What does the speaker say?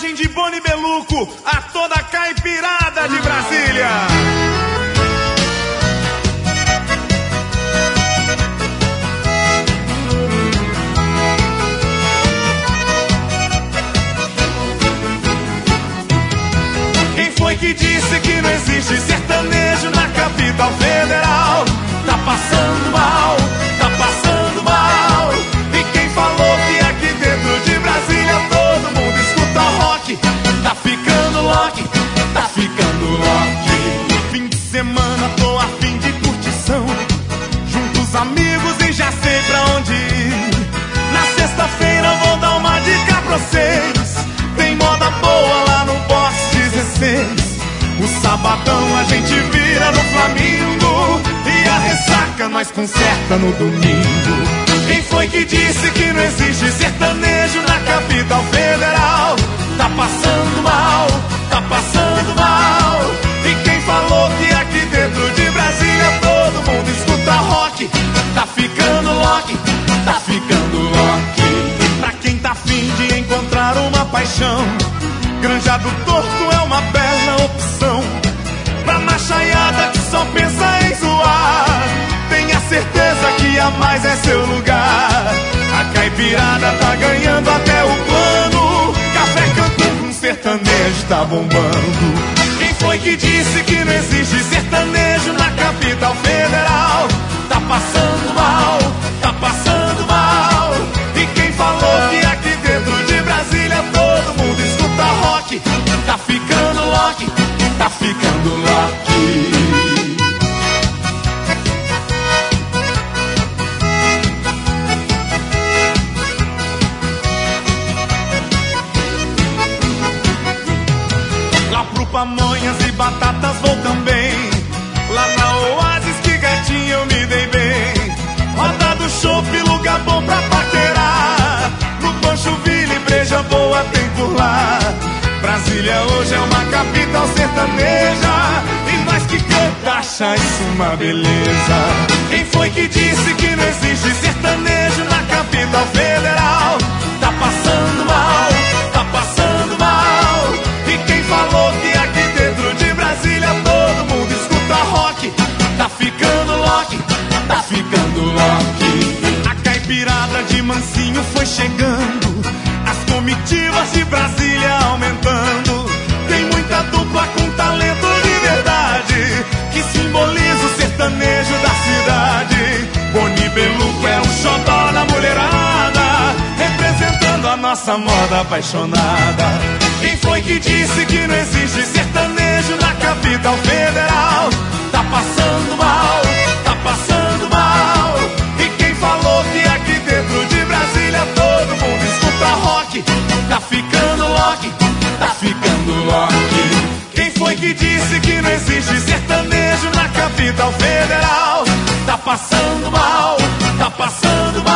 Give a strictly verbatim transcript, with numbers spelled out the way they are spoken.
homenagem de Boni Beluco a toda a caipirada de Brasília. Quem foi que disse que não existe sertanejo na capital federal? Tá passando mal, tá passando mal. E quem falou que aqui dentro de Brasília todo mundo escuta rock? Tá ficando lock, tá ficando lock. Fim de semana tô a fim de curtição, junto os amigos e já sei pra onde ir. Na sexta-feira vou dar uma dica pra vocês, tem moda boa lá no Box dezesseis. O sabadão a gente vira no Flamingo e a ressaca nós conserta no domingo. Quem foi que disse que não existe sertanejo na capital federal? Tá passando mal, tá passando mal. E quem falou que aqui dentro de Brasília todo mundo escuta rock? Tá ficando lock, tá ficando lock. Pra quem tá afim de encontrar uma paixão, Granja do Torto é uma bela opção. Pra machaiada que só pensa em zoar, tenha certeza que a mais é seu lugar. A caipirada tá ganhando até o plano, Café Cancún com sertanejo tá bombando. Quem foi que disse que não existe sertanejo na capital federal? Tá passando mal, tá passando mal. E quem falou que aqui dentro de Brasília todo mundo escuta rock? Tá ficando lock, tá ficando lock. Lá pro Pamonhas e Batatas vou também, lá na Oasis que gatinho eu me dei bem. Roda do chopp, lugar bom pra paquerar, no Pancho-Ville, breja boa tem por lá. Brasília hoje é uma capital sertaneja, e nós que canta acha isso uma beleza. Quem foi que disse que não existe sertanejo na capital federal? Tá passando mal, tá passando mal. E quem falou que aqui dentro de Brasília todo mundo escuta rock? Tá ficando lock, tá ficando lock. A caipirada de Mansinho foi chegando, as comitivas de Brasília aumentando. Tem muita dupla com talento de verdade, que simboliza o sertanejo da cidade. Boni Beluco é um xodó da mulherada, representando a nossa moda apaixonada. Quem foi que disse que não existe sertanejo na capital federal? Tá passando mal, tá passando mal. E quem falou que aqui dentro de Brasília todo mundo escuta rock? Tá ficando lock, tá ficando lock. Quem foi que disse que não existe sertanejo na capital federal? Tá passando mal, tá passando mal.